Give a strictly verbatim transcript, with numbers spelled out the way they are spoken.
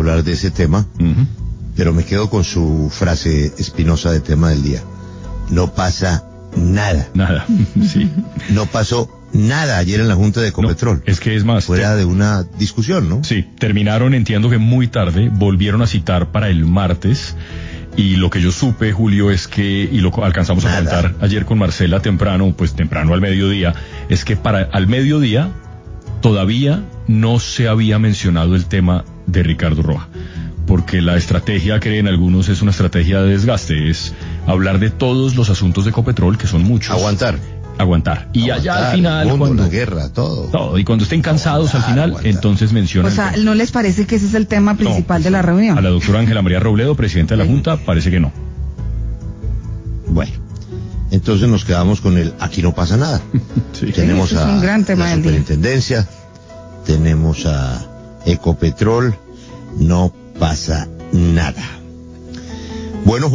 hablar de ese tema, Uh-huh. pero me quedo con su frase espinosa de tema del día. No pasa nada. Nada, sí. No pasó nada ayer en la Junta de Ecopetrol. No, es que es más. Fuera te... de una discusión, ¿no? Sí, terminaron, entiendo que muy tarde, volvieron a citar para el martes. Y lo que yo supe, Julio, es que, y lo alcanzamos a Nada. comentar ayer con Marcela temprano, pues temprano al mediodía, es que para al mediodía todavía no se había mencionado el tema de Ricardo Roja. Porque la estrategia, creen algunos, es una estrategia de desgaste, es hablar de todos los asuntos de Ecopetrol, que son muchos. Aguantar. Aguantar. Y Aguantar, allá al final, el mundo, cuando... la guerra, todo. Todo. Y cuando estén cansados Aguantar, al final, aguantar. entonces mencionan... O sea, ¿no les parece que ese es el tema principal No, de la reunión? A la doctora Ángela María Robledo, presidenta de la Junta, parece que no. Bueno, entonces nos quedamos con el aquí no pasa nada. Sí. Tenemos Sí, ese es a un gran tema la del día. superintendencia, tenemos a Ecopetrol, no pasa nada. Bueno, Juan.